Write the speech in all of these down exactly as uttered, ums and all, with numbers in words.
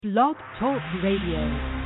Blog Talk Radio.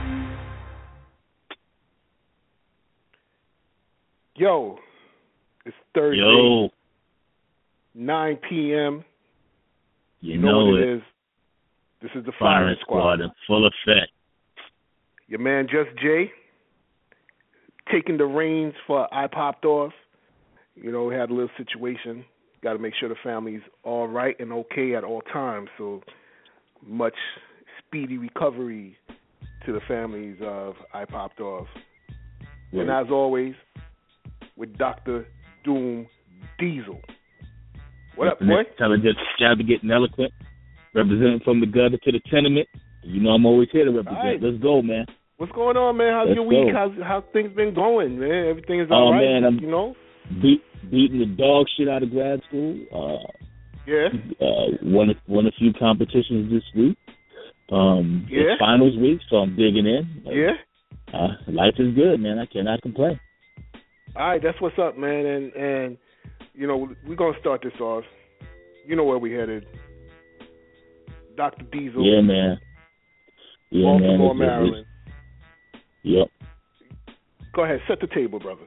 Yo, it's Thursday, Yo. nine p.m. You, you know, know what it it. is. This is the Firing Squad. Squad in full effect. Your man Just Jay taking the reins for I Popped Off. You know, we had a little situation. Got to make sure the family's all right and okay at all times. So much speedy recovery to the families of I Popped Off. Right. And as always, with Doctor Doom Diesel. What up, boy? Trying to just job to getting eloquent, representing from the gutter to the tenement. You know I'm always here to represent. Right. Let's go, man. What's going on, man? How's Let's your week? Go. How's how things been going, man? Everything is all oh, right. Man, I'm you know, beat, beating the dog shit out of grad school. Uh, yeah. Uh, won won a few competitions this week. Um, yeah. It's finals week, so I'm digging in. Yeah. Uh, life is good, man. I cannot complain. All right, that's what's up, man. And and you know we're gonna start this off. You know where we headed, Doctor Diesel. Yeah, man. Yeah, Baltimore, man. Maryland. Yep. Go ahead, set the table, brother.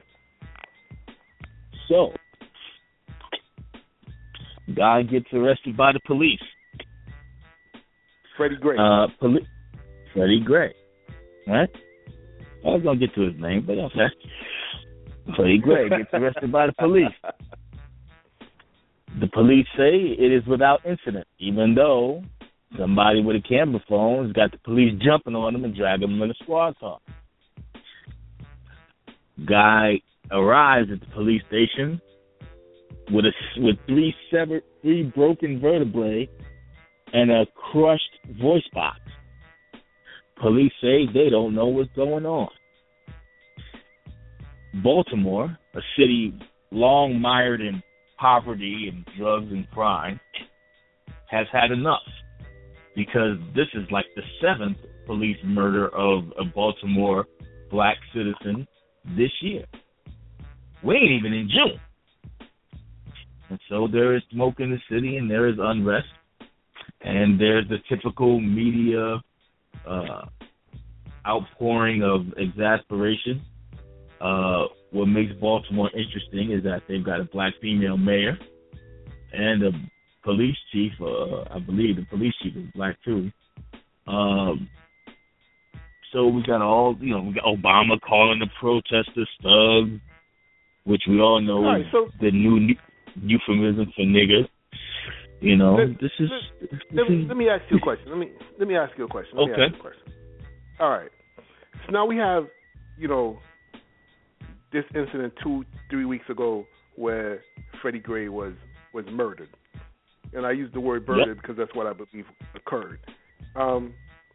So, guy gets arrested by the police. Freddie Gray. Uh, poli- Freddie Gray. Right? I was gonna get to his name, but okay. Freddie Gray gets arrested by the police. The police say it is without incident, even though somebody with a camera phone has got the police jumping on him and dragging him in a squad car. Guy arrives at the police station with a with three severed, three broken vertebrae and a crushed voice box. Police say they don't know what's going on. Baltimore, a city long mired in poverty and drugs and crime, has had enough because this is like the seventh police murder of a Baltimore black citizen this year. We ain't even in June. And so there is smoke in the city and there is unrest. And there's the typical media uh, outpouring of exasperation. Uh, what makes Baltimore interesting is that they've got a black female mayor and a police chief. Uh, I believe the police chief is black too. Um, so we got all, you know, we got Obama calling the protesters thugs, which we all know all right, is so the new euphemism for nigger. You know, let, this is. Let, this let, is let me ask you a question. Let me let me ask you a question. Let okay. Me ask you a question. All right. So now we have, you know, this incident two, three weeks ago where Freddie Gray was, was murdered. And I use the word murdered yep. because that's what I believe occurred. Um,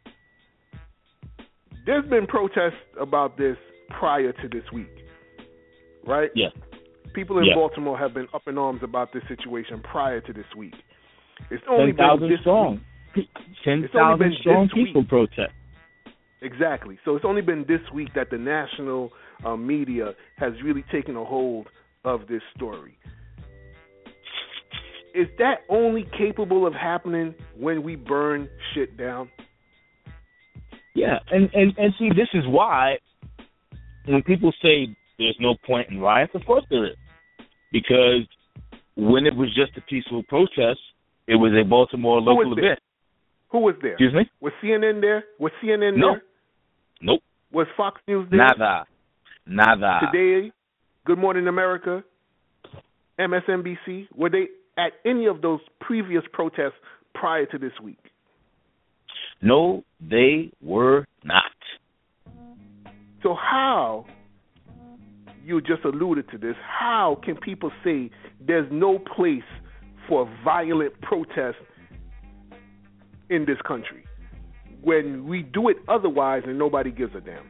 there's been protests about this prior to this week, right? Yeah. People in yeah. Baltimore have been up in arms about this situation prior to this week. It's only ten thousand been this strong. week. ten thousand strong people week. protest. Exactly. So it's only been this week that the national uh, media has really taken a hold of this story. Is that only capable of happening when we burn shit down? Yeah, and, and, and see, this is why when people say there's no point in riots, of course there is. Because when it was just a peaceful protest, it was a Baltimore local event. Who was there? Excuse me? Was C N N there? Was C N N no. there? Nope. Was Fox News there? Nada. Nada. Today, Good Morning America, M S N B C, were they at any of those previous protests prior to this week? No, they were not. So how, you just alluded to this, how can people say there's no place for violent protest in this country when we do it otherwise and nobody gives a damn?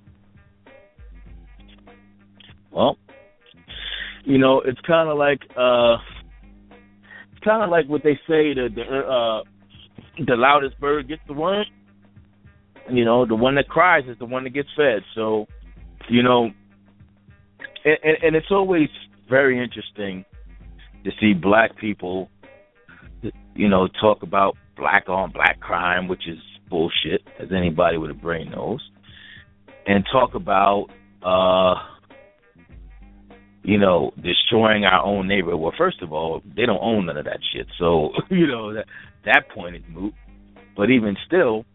Well, you know, it's kind of like uh, it's kind of like what they say: the the, uh, the loudest bird gets the worm. You know, the one that cries is the one that gets fed. So, you know, and, and, and it's always very interesting to see black people, you know, talk about black on black crime, which is bullshit, as anybody with a brain knows, and talk about, uh, you know, destroying our own neighborhood. Well, first of all, they don't own none of that shit, so, you know, that, that point is moot. But even still,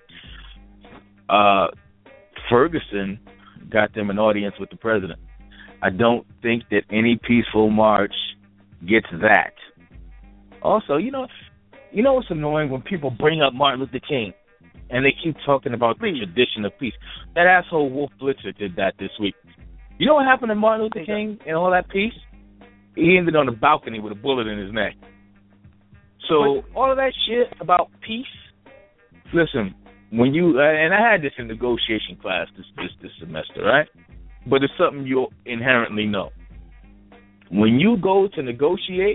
uh, Ferguson got them an audience with the president. I don't think that any peaceful march gets that. Also, you know, you know what's annoying when people bring up Martin Luther King and they keep talking about the tradition of peace. That asshole Wolf Blitzer did that this week. You know what happened to Martin Luther King and all that peace? He ended on the balcony with a bullet in his neck. So all of that shit about peace, listen, when you, and I had this in negotiation class this, this, this semester, right? But it's something you'll inherently know. When you go to negotiate,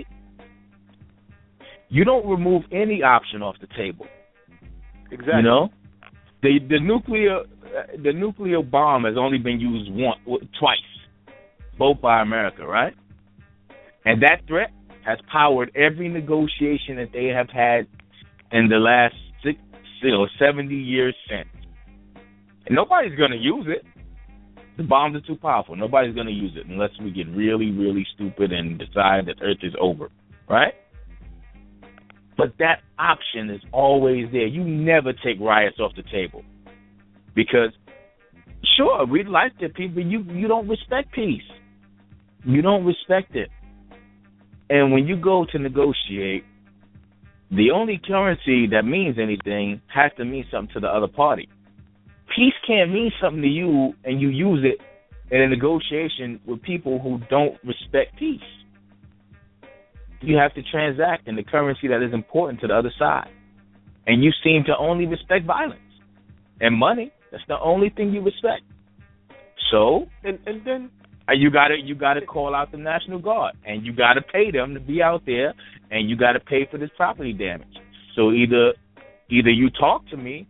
you don't remove any option off the table. Exactly. You know, the the nuclear the nuclear bomb has only been used once, twice, both by America, right? And that threat has powered every negotiation that they have had in the last six, you know, seventy years since. And nobody's going to use it. The bombs are too powerful. Nobody's going to use it unless we get really, really stupid and decide that Earth is over, right? But that option is always there. You never take riots off the table. Because, sure, we'd like the people, you you don't respect peace. You don't respect it. And when you go to negotiate, the only currency that means anything has to mean something to the other party. Peace can't mean something to you and you use it in a negotiation with people who don't respect peace. You have to transact in the currency that is important to the other side. And you seem to only respect violence and money. That's the only thing you respect. So, and, and then you gotta you gotta call out the National Guard, and you gotta pay them to be out there, and you gotta pay for this property damage. So either either you talk to me,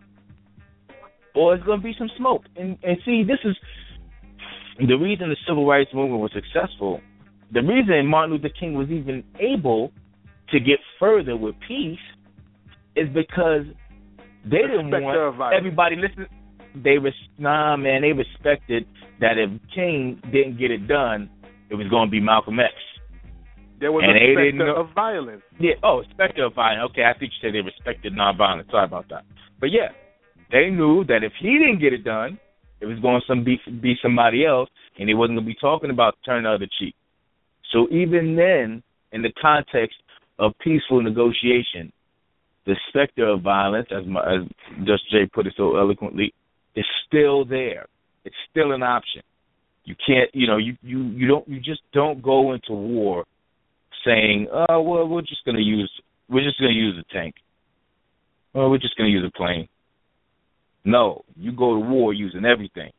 or it's gonna be some smoke. And and see, this is the reason the civil rights movement was successful. The reason Martin Luther King was even able to get further with peace is because they didn't want everybody listening. They res- nah, man, they respected that if King didn't get it done, it was going to be Malcolm X. There was and a specter specter of violence. Yeah. Oh, specter of violence. Okay, I think you said they respected nonviolence. Sorry about that. But yeah, they knew that if he didn't get it done, it was going to be be somebody else, and he wasn't going to be talking about turn the other cheek. So even then, in the context of peaceful negotiation, the specter of violence, as, my, as Just Jay put it so eloquently, is still there. It's still an option. You can't, you know, you, you, you don't, you just don't go into war saying, oh, well, we're just going to use, we're just going to use a tank. Well, we're just going to use a plane. No, you go to war using everything.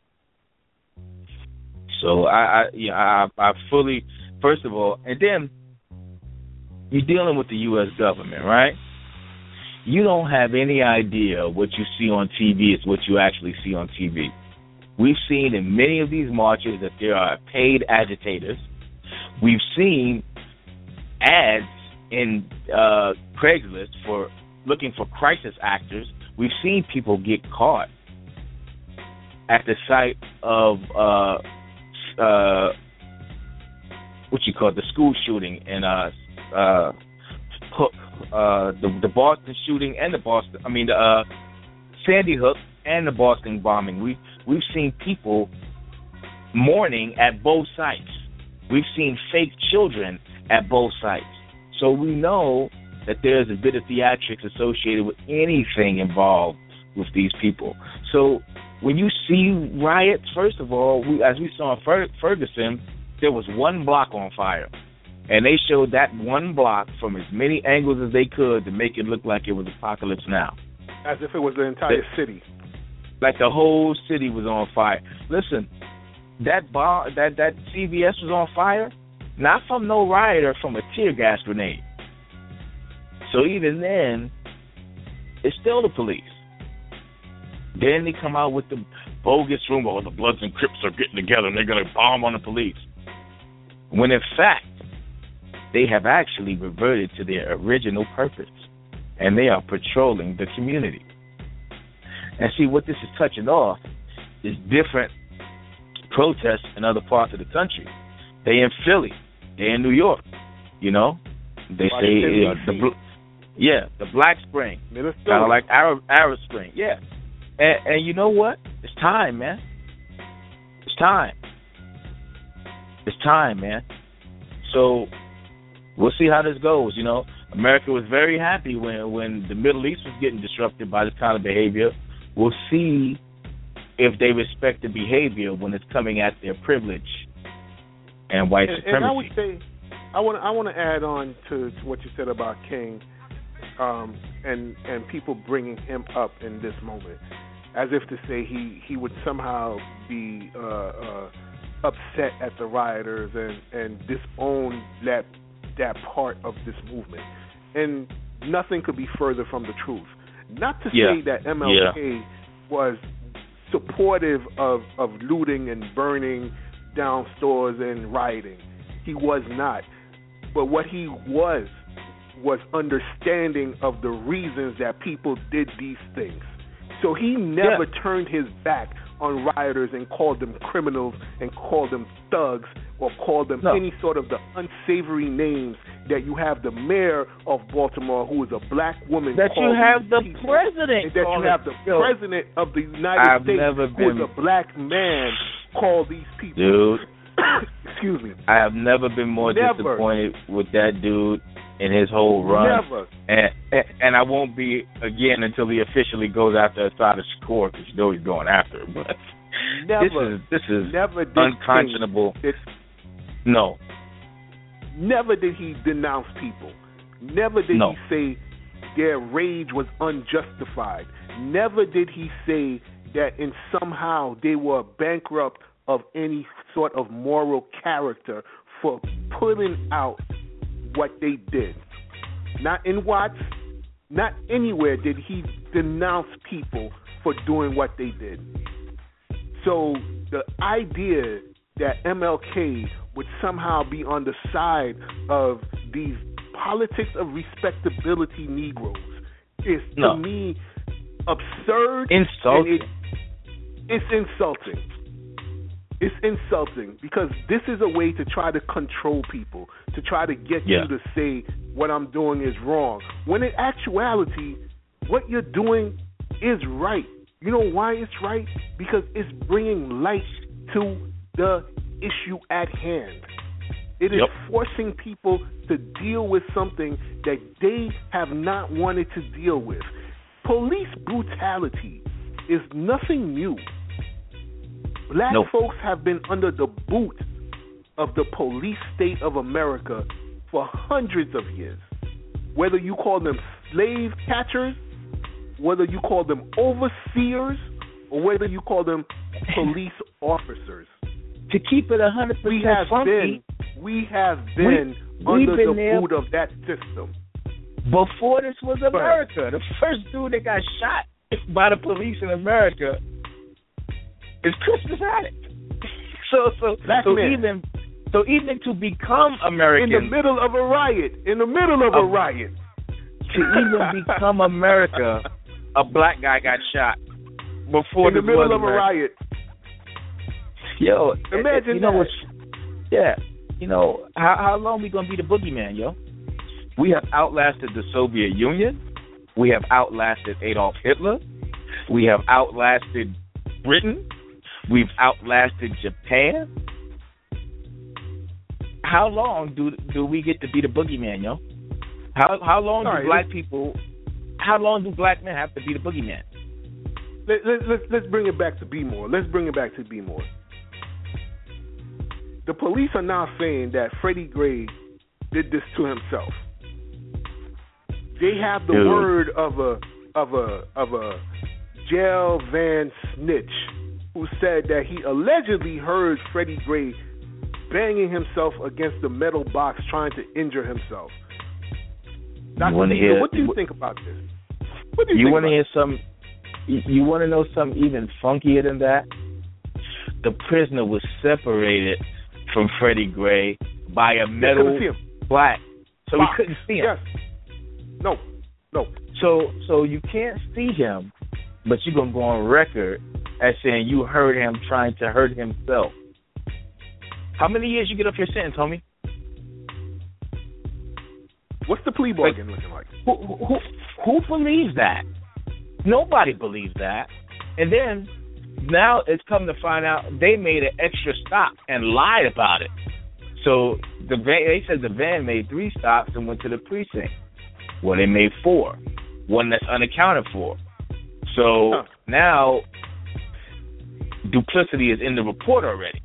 So I, I yeah, I, I fully, first of all, and then you're dealing with the U S government, right? You don't have any idea what you see on T V is what you actually see on T V. We've seen in many of these marches that there are paid agitators. We've seen ads in uh, Craigslist for looking for crisis actors. We've seen people get caught at the site of uh, uh, what you call it, the school shooting in uh, uh, Hook. Uh, the the Boston shooting and the Boston, I mean the uh, Sandy Hook and the Boston bombing. We we've seen people mourning at both sites. We've seen fake children at both sites. So we know that there's a bit of theatrics associated with anything involved with these people. So when you see riots, first of all, we, as we saw in Fer- Ferguson, there was one block on fire. And they showed that one block from as many angles as they could to make it look like it was Apocalypse Now. As if it was the entire the, city. Like the whole city was on fire. Listen, that bar, that, that C V S was on fire, not from no rioter, from a tear gas grenade. So even then, it's still the police. Then they come out with the bogus rumor, oh, the Bloods and Crips are getting together and they're going to bomb on the police. When in fact, they have actually reverted to their original purpose, and they are patrolling the community. And see, what this is touching off is different protests in other parts of the country. They in Philly, they in New York, you know. They say, you know, the bl- yeah, the Black Spring, kind of like Arab Arab Spring, yeah. And, and you know what? It's time, man. It's time. It's time, man. So we'll see how this goes. You know, America was very happy when when the Middle East was getting disrupted by this kind of behavior. We'll see if they respect the behavior when it's coming at their privilege and white and, supremacy. And I would say, I want I want to add on to, to what you said about King, um, and and people bringing him up in this moment, as if to say he, he would somehow be uh, uh, upset at the rioters and, and disown that that part of this movement. And nothing could be further from the truth. Not to yeah. say that M L K yeah. was supportive of, of looting and burning down stores and rioting. He was not. But what he was was understanding of the reasons that people did these things. So he never yeah. turned his back on rioters and called them criminals and called them thugs or called them no. any sort of the unsavory names that you have the mayor of Baltimore, who is a black woman. That you have the people, president. That you have the yo, president of the United I've States, never who been, is a black man, call these people. Dude. Excuse me. I have never been more never. disappointed with that dude in his whole run. Never. And, and and I won't be again until he officially goes after Assad Shakur, because you know he's going after him. But never. This is this is never unconscionable. Did, no. Never did he denounce people. Never did no. he say their rage was unjustified. Never did he say that in somehow they were bankrupt of any sort of moral character for putting out what they did. Not in Watts, not anywhere did he denounce people for doing what they did. So the idea that M L K would somehow be on the side of these politics of respectability Negroes is, to no. me, absurd. Insulting. And it, it's insulting. It's insulting because this is a way to try to control people, to try to get yeah. you to say what I'm doing is wrong. When in actuality, what you're doing is right. You know why it's right? Because it's bringing light to the issue at hand. It is yep. forcing people to deal with something that they have not wanted to deal with. Police brutality is nothing new. Black nope. folks have been under the boot of the police state of America for hundreds of years. Whether you call them slave catchers, whether you call them overseers, or whether you call them police officers. To keep it one hundred percent we have funky, been, we have been we, under been the boot of that system. Before this was America. The first dude that got shot by the police in America is Crispus Attucks. So, so, Black so men. even, so even to become American, in the middle of a riot, in the middle of a, a riot, to even become America, a black guy got shot before in the middle of America. a riot. Yo, imagine you know that. What's, yeah, you know how how long we gonna be the boogeyman, yo? We have outlasted the Soviet Union. We have outlasted Adolf Hitler. We have outlasted Britain. We've outlasted Japan. How long do do we get to be the boogeyman, yo? How how long All do right, black people? How long do black men have to be the boogeyman? Let, let, let's let's bring it back to Be More. Let's bring it back to Be More. The police are now saying that Freddie Gray did this to himself. They have the Dude. word of a of a of a jail van snitch who said that he allegedly heard Freddie Gray banging himself against the metal box trying to injure himself. Doctor Neal, what do you think about this? What do you, you think want to about hear some? You want to know something even funkier than that? The prisoner was separated from Freddie Gray by a metal black, so box. He couldn't see him. Yes. No. No. So, so you can't see him but you're going to go on record as saying you heard him trying to hurt himself. How many years you get off your sentence, homie? What's the plea bargain like, looking like? Who, who, who believes that? Nobody believes that. And then now it's come to find out they made an extra stop and lied about it. So the van, they said the van made three stops and went to the precinct. Well, they made four, one that's unaccounted for. So huh. now duplicity is in the report already.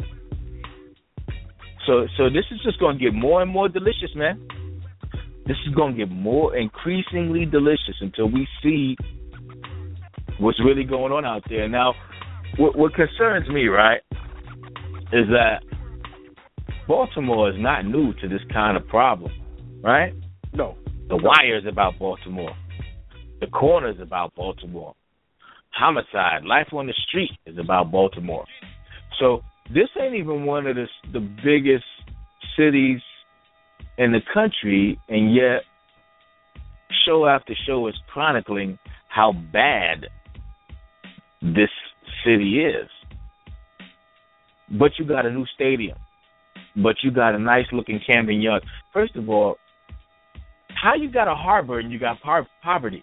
So, so this is just going to get more and more delicious, man. This is going to get more increasingly delicious until we see what's really going on out there. Now, what, what concerns me, right, is that Baltimore is not new to this kind of problem, right? No. The Wire is about Baltimore. The Corner is about Baltimore. Homicide, Life on the Street is about Baltimore. So this ain't even one of the, the biggest cities in the country, and yet show after show is chronicling how bad this city is. But you got a new stadium. But you got a nice-looking Camden Yards. First of all, how you got a harbor and you got par- poverty?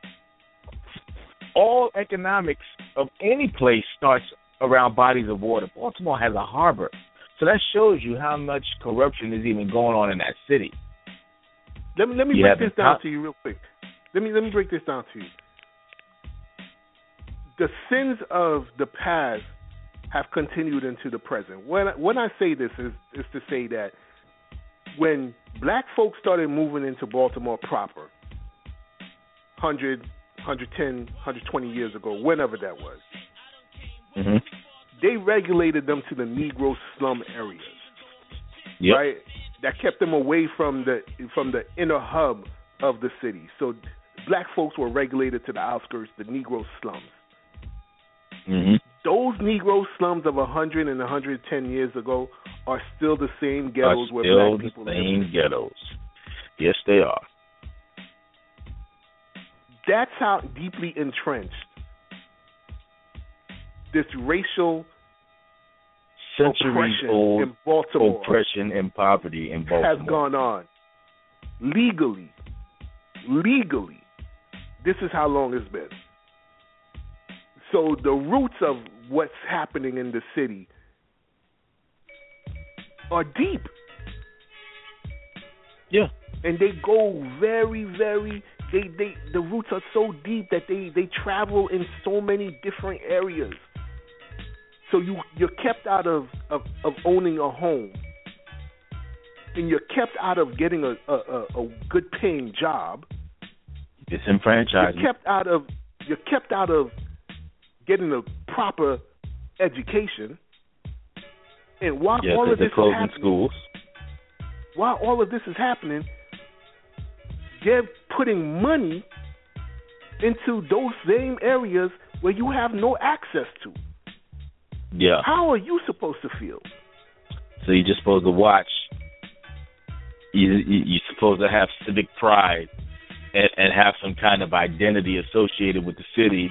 All economics of any place starts around bodies of water. Baltimore has a harbor. So that shows you how much corruption is even going on in that city. Let me let me you break this down top- to you real quick. Let me let me break this down to you. The sins of the past have continued into the present. When I, when I say this is is to say that when black folks started moving into Baltimore proper, one hundred, one ten, one hundred twenty years ago, whenever that was, mm-hmm. they regulated them to the Negro slum areas, yep. right? That kept them away from the from the inner hub of the city. So black folks were regulated to the outskirts, the Negro slums. Mm-hmm. Those Negro slums of one hundred and one hundred ten years ago are still the same ghettos are where still black people the live. Same ghettos. Yes, they are. That's how deeply entrenched this racial oppression old in Baltimore oppression and poverty in Baltimore has gone on. Legally, legally, this is how long it's been. So the roots of what's happening in the city are deep. Yeah. And they go very, very, they, they the roots are so deep that they, they travel in so many different areas. So you, you're kept out of, of, of owning a home. And you're kept out of getting a, a, a, a good paying job. Disenfranchised. You're kept out of you're kept out of getting a proper education. And while yes, all of this is happening, schools. while all of this is happening, they're putting money into those same areas where you have no access to. Yeah. How are you supposed to feel? So you're just supposed to watch. You, you, you're supposed to have civic pride and, and have some kind of identity associated with the city,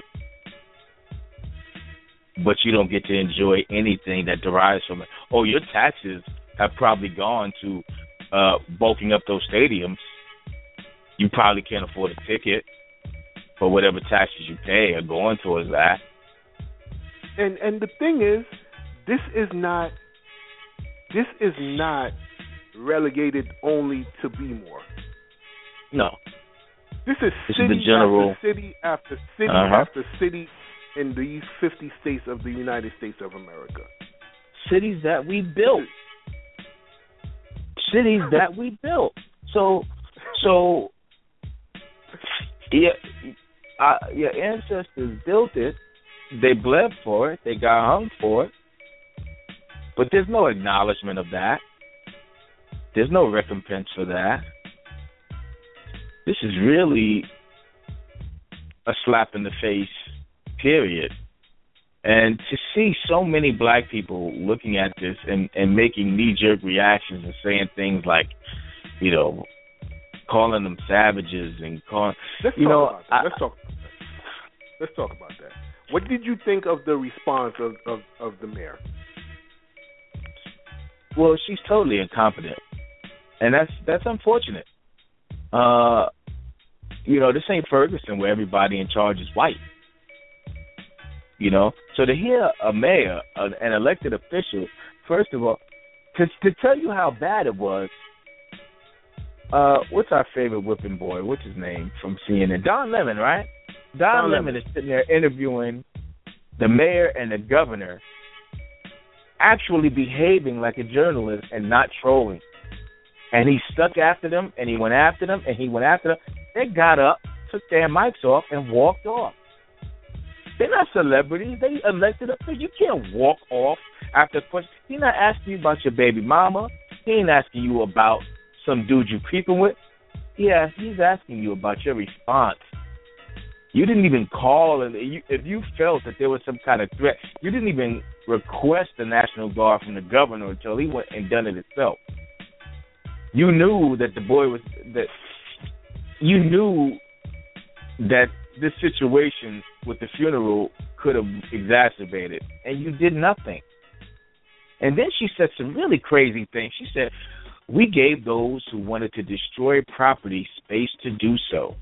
but you don't get to enjoy anything that derives from it. Oh, your taxes have probably gone to uh, bulking up those stadiums. You probably can't afford a ticket, but whatever taxes you pay are going towards that. And and the thing is, this is not this is not relegated only to Bmore. No. This is this city is the general... after city after city uh-huh. after city in these fifty states of the United States of America. Cities that we built. Cities that we built. So, so, yeah, uh, your ancestors built it. They bled for it. They got hung for it. But there's no acknowledgement of that. There's no recompense for that. This is really a slap in the face, period. And to see so many black people looking at this and, and making knee-jerk reactions and saying things like, you know, calling them savages and calling, Let's you talk know, about that. I, Let's talk. Let's talk about that. What did you think of the response of, of, of the mayor? Well, she's totally incompetent, and that's that's unfortunate. Uh, you know, this ain't Ferguson where everybody in charge is white. You know, so to hear a mayor, an elected official, first of all, to to tell you how bad it was. Uh, what's our favorite whipping boy? What's his name from C N N? Don Lemon, right? Don, Don Lemon, Lemon is sitting there interviewing the mayor and the governor, actually behaving like a journalist and not trolling. And he stuck after them, and he went after them, and he went after them. They got up, took their mics off, and walked off. They're not celebrities. They elected up. You can't walk off after a question. He's not asking you about your baby mama. He ain't asking you about some dude you creeping with. Yeah, he's asking you about your response. You didn't even call, and you, if you felt that there was some kind of threat, you didn't even request the National Guard from the governor until he went and done it himself. You knew that the boy was that. You knew that this situation with the funeral could have exacerbated, and you did nothing. And then she said some really crazy things. She said, "We gave those who wanted to destroy property space to do so."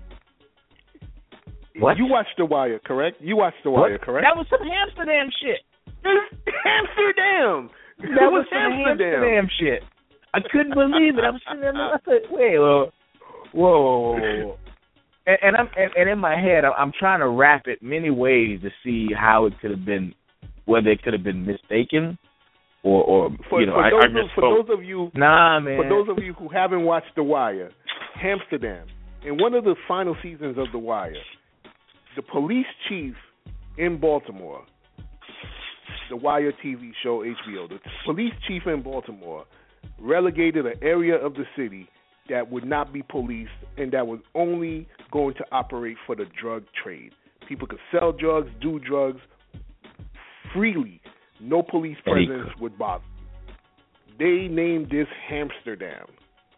What? You watched The Wire, correct? You watched The Wire, what? correct? That was some Amsterdam shit. Amsterdam. That, that was, was some Amsterdam. Amsterdam shit. I couldn't believe it. I was sitting there. I said, "Wait, whoa, whoa, whoa, whoa." And, and I'm and, and in my head, I'm trying to wrap it many ways to see how it could have been, whether it could have been mistaken, or, or for, you know, for I, those I of, for those of you, nah, man. For those of you who haven't watched The Wire, Amsterdam, in one of the final seasons of The Wire, the police chief in Baltimore, The Wire T V show, H B O, the police chief in Baltimore relegated an area of the city that would not be policed and that was only going to operate for the drug trade. People could sell drugs, do drugs freely. No police presence would bother. They named this Amsterdam.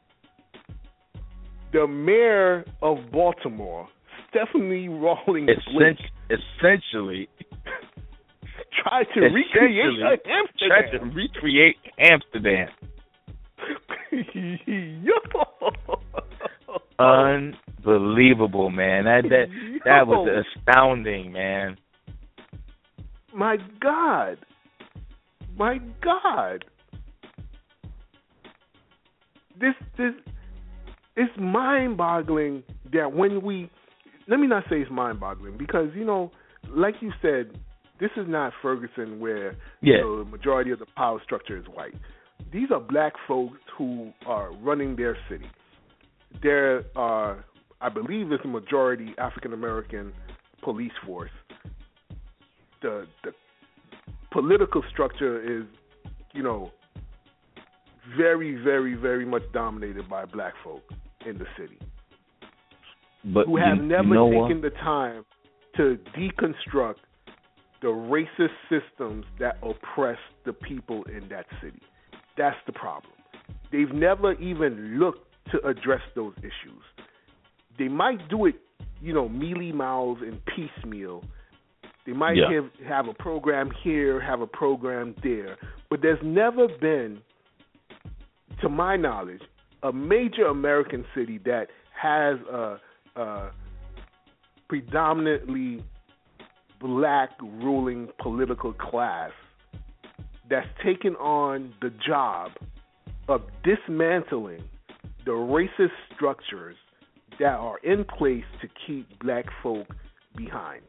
The mayor of Baltimore, Stephanie Rawlings Blake, essentially tried to recreate Amsterdam. Tried to recreate Amsterdam. Unbelievable, man. That that that was astounding, man. My God. My God. This this it's mind-boggling that when we let me not say it's mind-boggling because, you know, like you said, this is not Ferguson where yeah. you know, the majority of the power structure is white. These are black folks who are running their city. There are, I believe, it's a majority African-American police force. The the political structure is, you know, very, very, very much dominated by black folk in the city. But who have you, never you know taken what? the time to deconstruct the racist systems that oppress the people in that city. That's the problem. They've never even looked to address those issues. They might do it, you know, mealy-mouthed and piecemeal. They might yeah. have, have a program here, have a program there. But there's never been, to my knowledge, a major American city that has a, a predominantly black ruling political class that's taken on the job of dismantling the racist structures that are in place to keep black folk behind.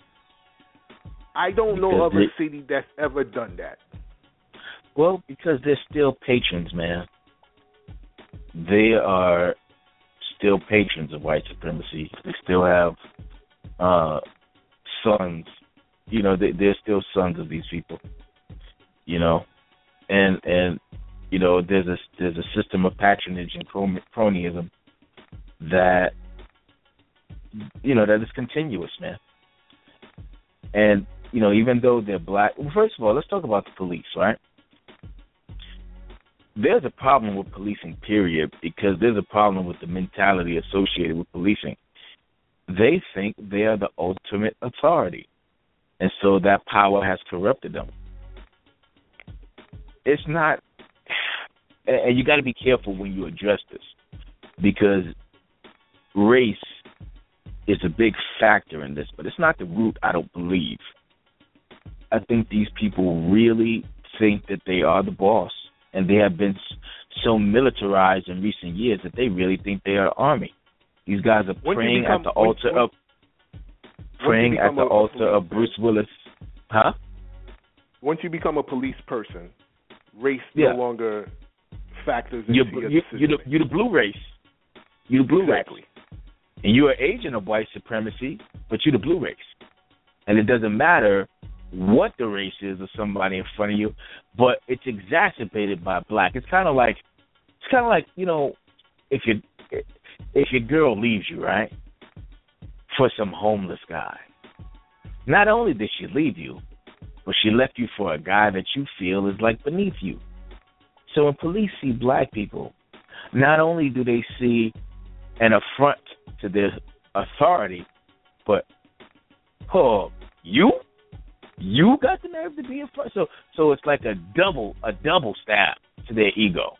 I don't know of a city that's ever done that. Well, because they're still patrons, man. They are still patrons of white supremacy. They still have uh, sons. You know, they, they're still sons of these people. You know, and and you know, there's a there's a system of patronage and cronyism that you know that is continuous, man. And you know, even though they're black, well, first of all, let's talk about the police, right? There's a problem with policing, period, because there's a problem with the mentality associated with policing. they think they are the ultimate authority. And so that power has corrupted them. It's not, and you got to be careful when you address this, because race is a big factor in this, but it's not the root, I don't believe. I think these people really think that they are the boss, and they have been so militarized in recent years that they really think they are the army. These guys are Once praying become, at the altar once, of praying at the a, altar a of Bruce Willis. Huh? Once you become a police person, race yeah. no longer factors into you're, your you, decision. You're the, you're the blue race. You're the blue exactly. race. And you're an agent of white supremacy, but you're the blue race. And it doesn't matter what the race is of somebody in front of you, but it's exacerbated by black. It's kind of like, it's kind of like, you know, if you if your girl leaves you, right, for some homeless guy, not only did she leave you, but she left you for a guy that you feel is like beneath you. So when police see black people, not only do they see an affront to their authority, but, oh, you? You got the nerve to be in front? So, so it's like a double, a double stab to their ego.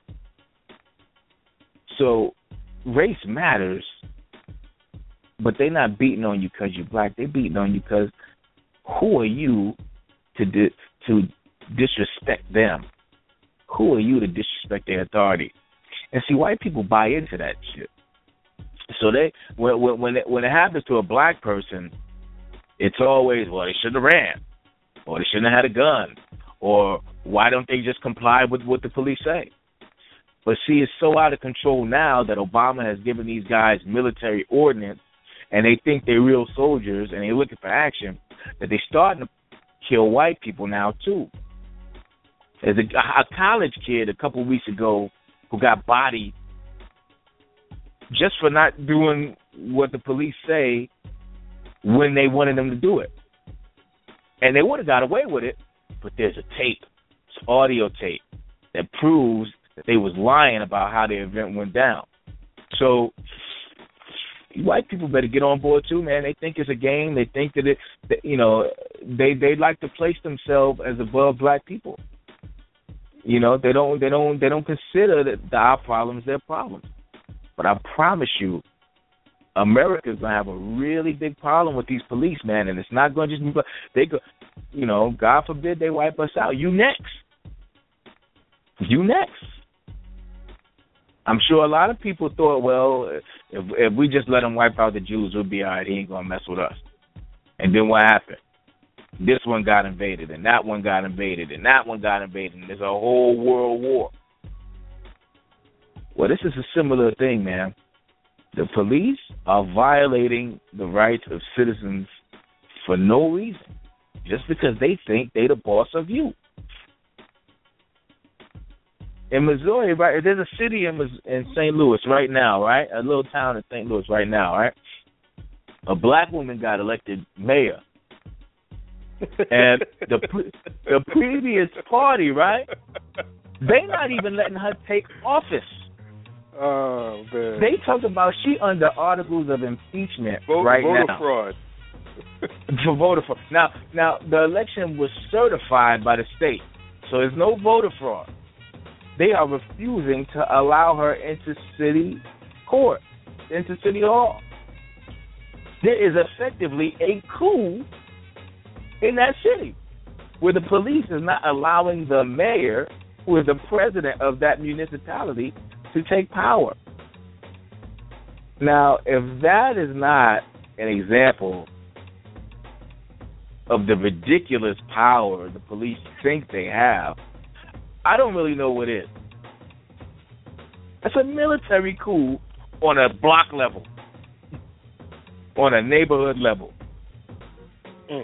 So race matters, but they're not beating on you because you're black. They're beating on you because who are you to di- to disrespect them? Who are you to disrespect their authority? And see, white people buy into that shit. So they when when it, when it happens to a black person, it's always, well, they shouldn't have ran, or they shouldn't have had a gun, or why don't they just comply with what the police say? But see, it's so out of control now that Obama has given these guys military ordnance, and they think they're real soldiers, and they're looking for action, that they're starting to kill white people now, too. There's a, a college kid a couple weeks ago who got bodied just for not doing what the police say when they wanted them to do it. And they would have got away with it, but there's a tape, it's audio tape, that proves that they was lying about how the event went down. So white people better get on board too, man. They think it's a game. They think that it, that, you know, they they like to place themselves as above black people. You know, they don't they don't they don't consider that our problems their problems. But I promise you, America's gonna have a really big problem with these police, man, and it's not gonna just be they go, you know, God forbid they wipe us out. You next. You next. I'm sure a lot of people thought, well, if if we just let them wipe out the Jews, we'll be all right. He ain't gonna mess with us. And then what happened? This one got invaded, and that one got invaded, and that one got invaded, and there's a whole world war. Well, this is a similar thing, man. The police are violating the rights of citizens for no reason, just because they think they're the boss of you. In Missouri, right, there's a city in in Saint Louis right now, right? A little town in Saint Louis right now, right? A black woman got elected mayor. And the pre- the previous party, right, they not even letting her take office. Oh, man. They talk about she under articles of impeachment Vote, right voter now. fraud. For voter fraud. Now, now, the election was certified by the state, so there's no voter fraud. They are refusing to allow her into city court, into city hall. There is effectively a coup in that city, where the police is not allowing the mayor, who is the president of that municipality, to take power. Now, if that is not an example of the ridiculous power the police think they have, I don't really know what is. That's a military coup on a block level, on a neighborhood level. Mm.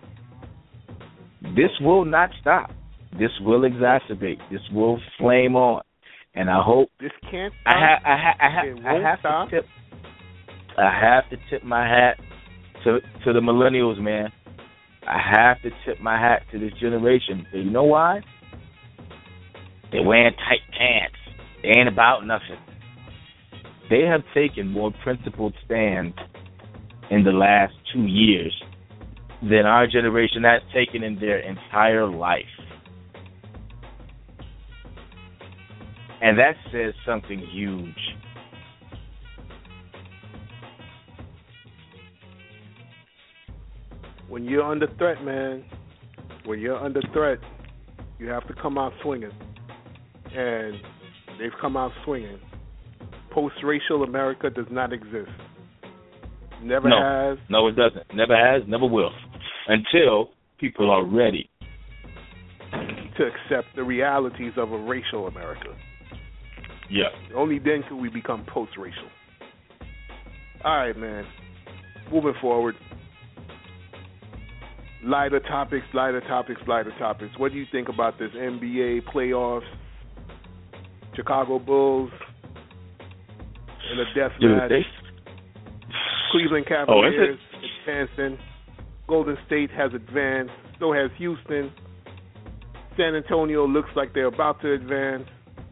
This will not stop. This will exacerbate. This will flame on. And I hope this can't. I have. I, ha, I, ha, it I won't have stop. to tip. I have to tip my hat to to the millennials, man. I have to tip my hat to this generation. You know why? They're wearing tight pants. They ain't about nothing. They have taken more principled stands in the last two years than our generation has taken in their entire life. And that says something huge. When you're under threat, man, when you're under threat, you have to come out swinging. And they've come out swinging. Post-racial America does not exist. Never no, has. No, it doesn't. Never has, never will. Until people are ready to accept the realities of a racial America. Yeah. Only then could we become post-racial. All right, man. Moving forward. Lighter topics, lighter topics, lighter topics. What do you think about this N B A playoffs? Chicago Bulls in a death Dude, match. They... Cleveland Cavaliers oh, advancing. Golden State has advanced. So has Houston. San Antonio looks like they're about to advance.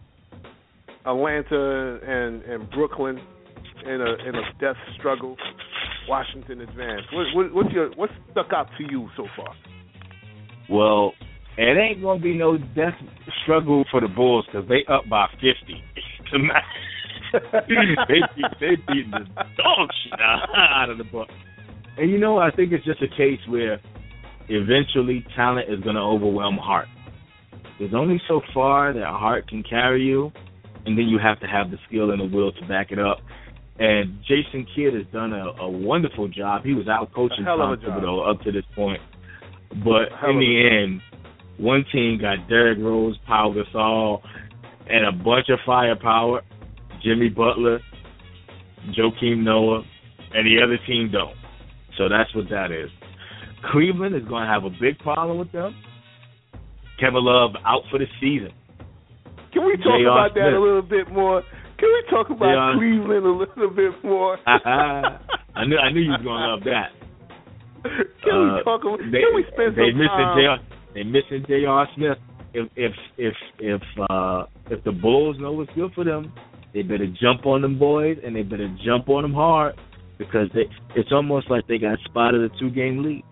Atlanta and, and Brooklyn in a in a death struggle. Washington advanced. What, what, what's your what stuck out to you so far? Well, it ain't gonna be no death struggle for the Bulls because they up by fifty tonight. they beat, they beating the dog shit out of the Bucks. And you know, I think it's just a case where eventually talent is gonna overwhelm heart. There's only so far that heart can carry you, and then you have to have the skill and the will to back it up. And Jason Kidd has done a, a wonderful job. He was out coaching Tom Thibodeau up to this point. But in the end, one team got Derrick Rose, Pau Gasol, and a bunch of firepower, Jimmy Butler, Joakim Noah, and the other team don't. So that's what that is. Cleveland is going to have a big problem with them. Kevin Love out for the season. Can we talk J R. about that Smith. a little bit more? Can we talk about J R. Cleveland a little bit more? I knew I knew you was going to love that. Can uh, we talk about? They, can we spend they some missing time? J R. They missing J R. Smith. If if if if uh, if the Bulls know what's good for them, they better jump on them boys and they better jump on them hard because they it's almost like they got spotted a two game lead.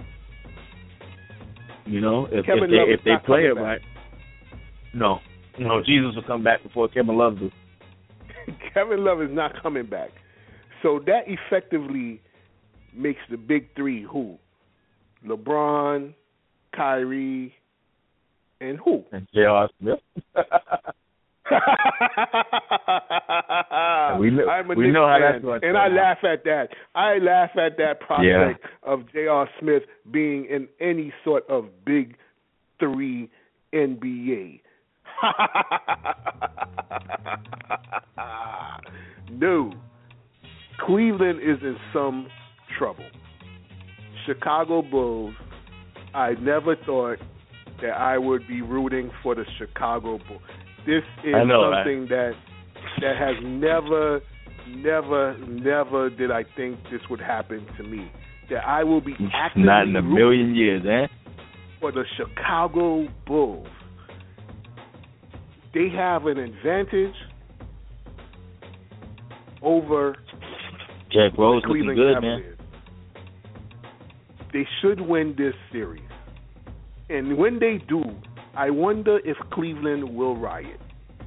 You know, if, if they if they play it right. No, no, Jesus will come back before Kevin Love do. Kevin Love is not coming back. So that effectively makes the big three who? LeBron, Kyrie, and who? And J R. Smith. we know, I'm a we Knicks know how fan, that's going. And I laugh at that. I laugh at that prospect yeah. of J R. Smith being in any sort of big three N B A. No. Cleveland is in some trouble. Chicago Bulls, I never thought that I would be rooting for the Chicago Bulls. This is know, something right? that that has never, never, never did I think this would happen to me. That I will be actively not in a million years, eh? For the Chicago Bulls. They have an advantage over Jack Rose the looking Cleveland good, Cavaliers. Man. They should win this series. And when they do, I wonder if Cleveland will riot.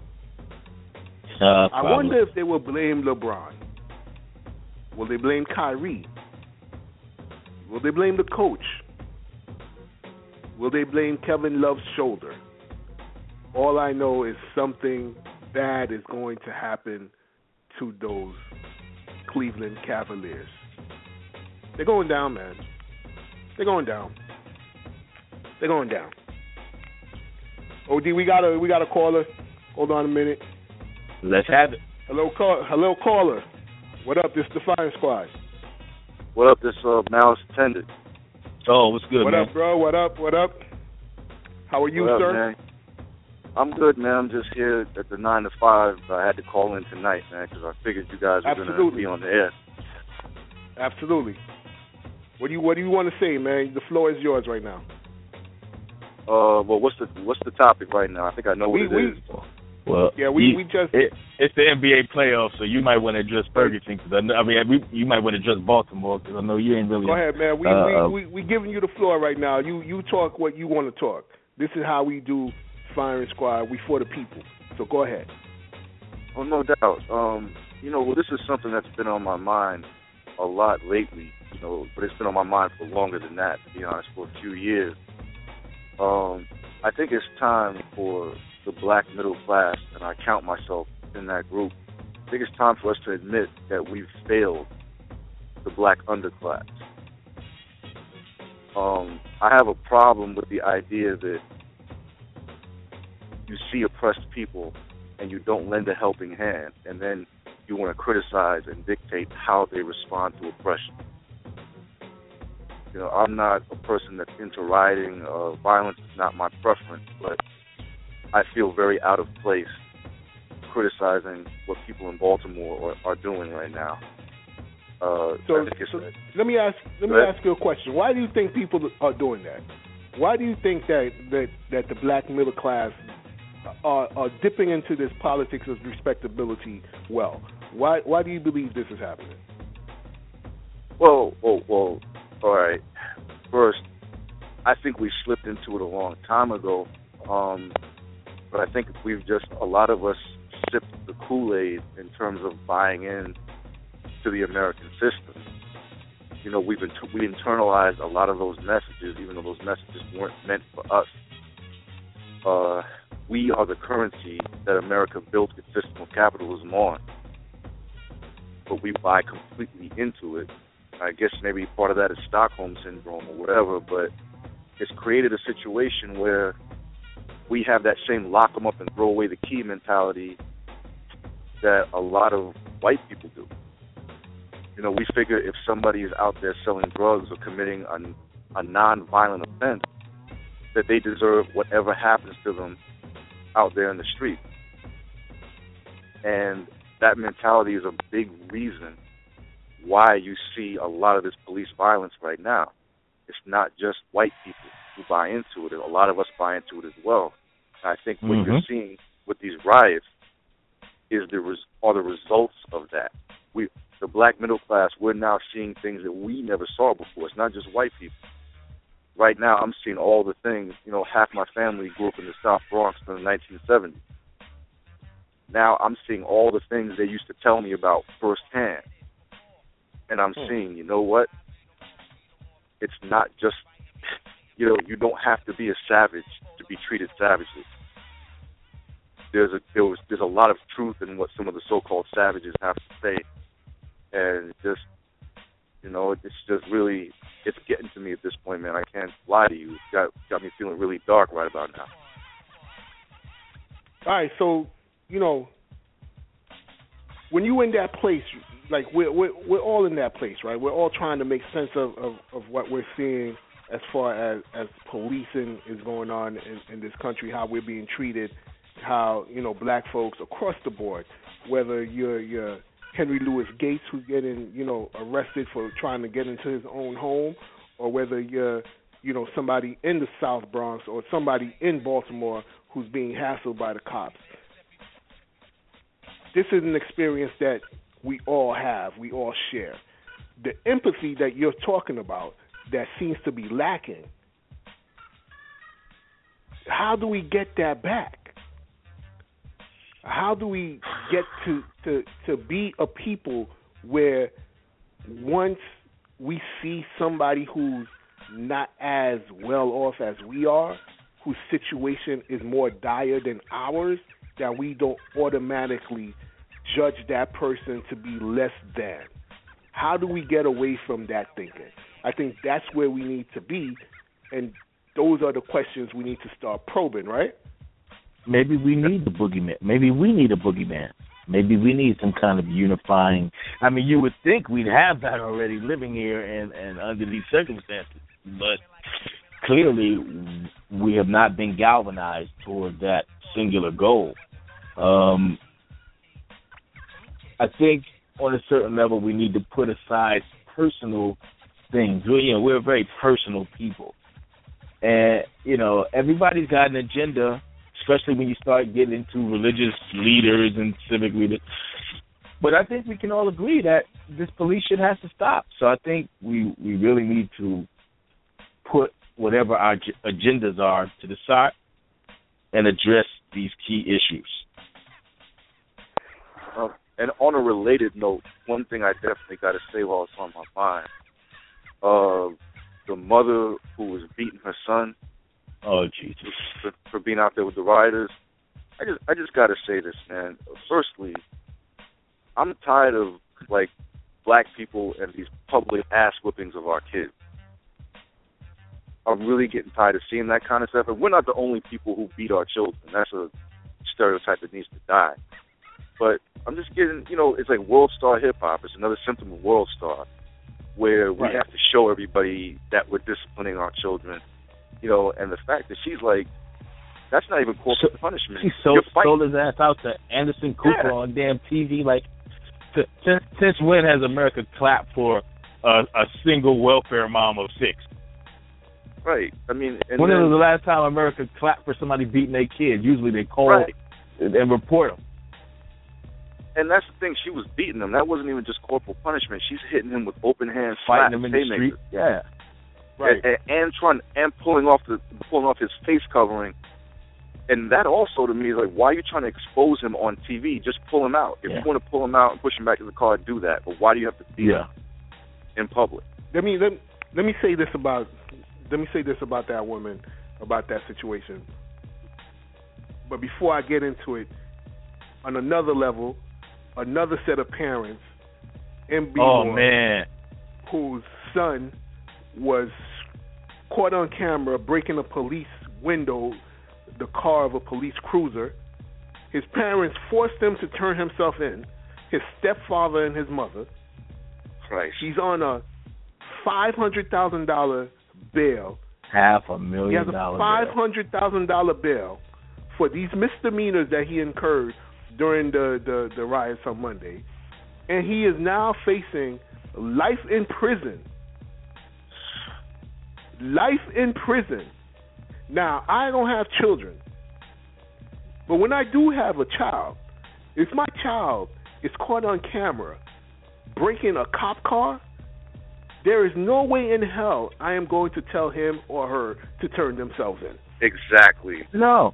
Uh, I wonder if they will blame LeBron. Will they blame Kyrie? Will they blame the coach? Will they blame Kevin Love's shoulder? All I know is something bad is going to happen to those Cleveland Cavaliers. They're going down, man. They're going down. They're going down. O D, we got a we got a caller. Hold on a minute. Let's have it. Hello, call, hello, caller. What up? This is the Fire Squad. What up? This uh, Malice Attendant. Oh, what's good, what man? What up, bro? What up? What up? How are you, what up, sir? Man? I'm good, man. I'm just here at the nine to five. I had to call in tonight, man, because I figured you guys were going to be on the air. Absolutely. What do you What do you want to say, man? The floor is yours right now. Uh, well, what's the what's the topic right now? I think I know what we, it we, is. Well, yeah, we, you, we just it, it's the N B A playoffs, so you might want to address Ferguson. Cause I, know, I mean, we, you might want to address Baltimore because I know you ain't really. Go ahead, man. We uh, we, we we giving you the floor right now. You you talk what you want to talk. This is how we do Firing Squad. We for the people. So go ahead. Oh, no doubt. Um, you know, well, this is something that's been on my mind a lot lately. You know, but it's been on my mind for longer than that. To be honest, for a few years. Um, I think it's time for the black middle class, and I count myself in that group. I think it's time for us to admit that we've failed the black underclass. Um, I have a problem with the idea that you see oppressed people and you don't lend a helping hand, and then you want to criticize and dictate how they respond to oppression. You know, I'm not a person that's into rioting. Uh, violence is not my preference, but I feel very out of place criticizing what people in Baltimore are, are doing right now. Uh, so, so let me ask let me ask you a question. Why do you think people are doing that? Why do you think that that, that the black middle class are, are dipping into this politics of respectability well? Why why do you believe this is happening? Well, well, well, all right. First, I think we slipped into it a long time ago. Um, But I think we've just, a lot of us sipped the Kool-Aid in terms of buying in to the American system. You know, we've we internalized a lot of those messages, even though those messages weren't meant for us. Uh, we are the currency that America built its system of capitalism on. But we buy completely into it. I guess maybe part of that is Stockholm Syndrome or whatever, but it's created a situation where we have that same lock 'em up and throw away the key mentality that a lot of white people do. You know, we figure if somebody is out there selling drugs or committing a, a non-violent offense, that they deserve whatever happens to them out there in the street. And that mentality is a big reason why you see a lot of this police violence right now. It's not just white people who buy into it. A lot of us buy into it as well. I think what mm-hmm. you're seeing with these riots is the res- are the results of that. We, the black middle class, we're now seeing things that we never saw before. It's not just white people. Right now, I'm seeing all the things. You know, half my family grew up in the South Bronx in the nineteen seventies. Now I'm seeing all the things they used to tell me about firsthand, and I'm hmm. seeing, you know what? It's not just, you know, you don't have to be a savage to be treated savagely. There's a there was there's a lot of truth in what some of the so-called savages have to say, and just, you know, it's just really, it's getting to me at this point, man. I can't lie to you. It's got got me feeling really dark right about now. All right, so you know, when you in that place, like we're we're we're all in that place, right? We're all trying to make sense of, of, of what we're seeing as far as, as policing is going on in, in this country, how we're being treated, how, you know, black folks across the board, whether you're you're Henry Louis Gates who's getting, you know, arrested for trying to get into his own home, or whether you're, you know, somebody in the South Bronx or somebody in Baltimore who's being hassled by the cops. This is an experience that we all have, we all share. The empathy that you're talking about that seems to be lacking, how do we get that back? How do we get to, to, to be a people where once we see somebody who's not as well off as we are, whose situation is more dire than ours, that we don't automatically judge that person to be less than? How do we get away from that thinking? I think that's where we need to be, and those are the questions we need to start probing, right? Maybe we need the boogeyman. Maybe we need a boogeyman. Maybe we need some kind of unifying. I mean, you would think we'd have that already living here and, and under these circumstances, but clearly we have not been galvanized toward that singular goal. Um, I think on a certain level we need to put aside personal things. We, you know, we're very personal people. And, you know, everybody's got an agenda especially when you start getting into religious leaders and civic leaders. But I think we can all agree that this police shit has to stop. So I think we, we really need to put whatever our ag- agendas are to the side and address these key issues. Uh, and on a related note, one thing I definitely got to say while it's on my mind, uh, the mother who was beating her son, oh Jesus, for, for being out there with the rioters. I just, I just got to say this, man. Firstly, I'm tired of like black people and these public ass whippings of our kids. I'm really getting tired of seeing that kind of stuff. And we're not the only people who beat our children. That's a stereotype that needs to die. But I'm just getting, you know, it's like world star hip hop. It's another symptom of world star, where we right. have to show everybody that we're disciplining our children, you know. And the fact that she's like, that's not even corporal so, punishment. She sold, sold his ass out to Anderson Cooper yeah. on damn T V. Like, to, since, since when has America clapped for a, a single welfare mom of six? Right. I mean, and when then, was the last time America clapped for somebody beating their kids? Usually they call right. and report them. And that's the thing. She was beating him. That wasn't even just corporal punishment. She's hitting him with open hands, fighting him in the street. Yeah. Right. And, and, and trying and pulling off the pulling off his face covering. And that also to me is like, why are you trying to expose him on T V? Just pull him out. If yeah. you want to pull him out and push him back in the car, do that. But why do you have to beat yeah. him in public? Let me let, let me say this about let me say this about that woman, about that situation. But before I get into it, on another level, another set of parents, M B oh one, man, whose son was caught on camera breaking a police window, the car of a police cruiser. His parents forced him to turn himself in, his stepfather and his mother. Christ. He's on a five hundred thousand dollars bail. Half a million He has a dollar five hundred thousand dollars bail for these misdemeanors that he incurred during the, the, the riots on Monday. And he is now facing life in prison. Life in prison. Now, I don't have children, but when I do have a child, if my child is caught on camera breaking a cop car, there is no way in hell I am going to tell him or her to turn themselves in. Exactly. No.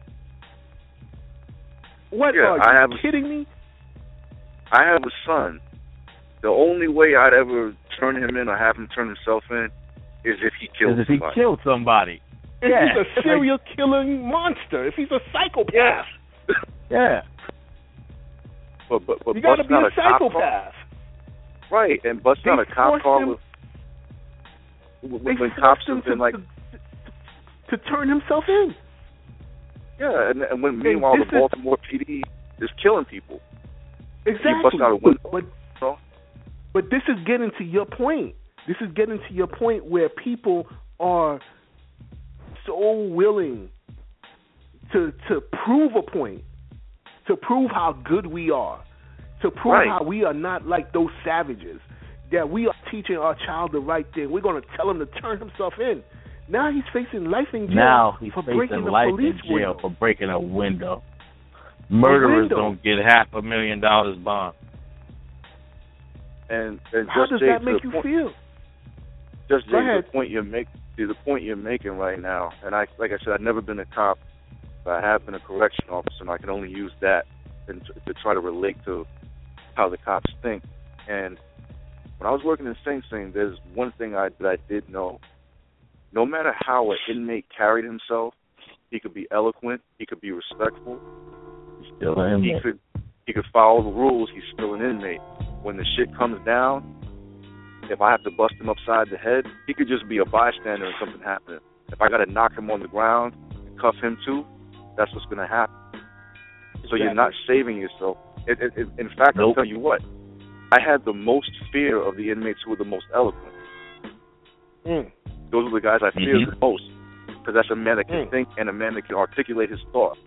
What, yeah, are you I have, kidding me? I have a son. The only way I'd ever turn him in or have him turn himself in is if he killed if somebody. he killed somebody. If yeah. he's a serial killing monster, if he's a psychopath. Yeah. yeah. But, but, but you got to be a, a psychopath. Right, and busting they out a cop car with, with when cops have been to, like... To, to turn himself in. Yeah, and, and when meanwhile the Baltimore is, P D is killing people. Exactly. You bust out a window. But, but, but this is getting to your point. This is getting to your point where people are so willing to to prove a point, to prove how good we are, to prove right. how we are not like those savages, that we are teaching our child the right thing. We're going to tell him to turn himself in. Now he's facing life in jail now he's for facing breaking life a police in jail window. for breaking a window. Murderers window. don't get half a million dollars bond. And, and how just does Jay, that make you point, feel? Just Jay, Go ahead. the point you're make, the point you're making right now, and I, like I said, I've never been a cop, but I have been a correction officer, and I can only use that and to, to try to relate to how the cops think. And when I was working in Sing Sing, there's one thing I, that I did know. No matter how an inmate carried himself, he could be eloquent, he could be respectful, He's still an he inmate. could he could follow the rules. He's still an inmate. When the shit comes down, if I have to bust him upside the head, he could just be a bystander and something happening. If I got to knock him on the ground and cuff him too, that's what's going to happen. So Exactly. you're not saving yourself. It, it, it, in fact, Nope. I'll tell you what. I had the most fear of the inmates who were the most eloquent. Mm. Those are the guys I fear Mm-hmm. the most, because that's a man that can Mm. think and a man that can articulate his thought.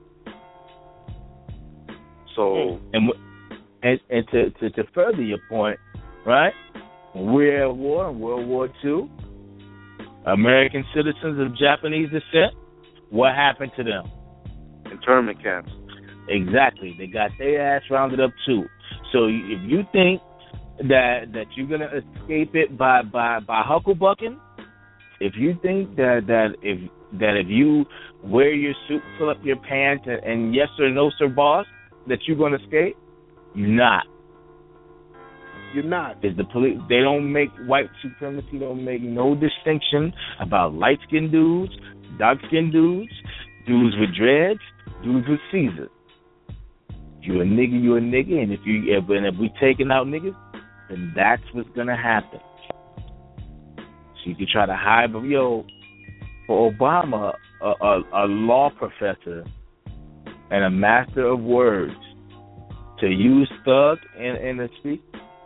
So, Mm. And w- and, and to, to to further your point, right? We're at war in World War Two. American citizens of Japanese descent. What happened to them? internment camps. Exactly. They got their ass rounded up too. So if you think that that you're gonna escape it by by by hucklebucking, if you think that that if that if you wear your suit, pull up your pants, and, and yes or no, sir, boss, that you're gonna escape, you're not. You're not. Is the police? They don't make white supremacy. Don't make no distinction about light skinned dudes, dark skinned dudes, dudes with dreads, dudes with Caesar. You a nigga, you a nigga, and if you if, and if we taking out niggas, then that's what's gonna happen. So you can try to hide, but yo, for Obama, a, a, a law professor and a master of words, to use thug in in a speech,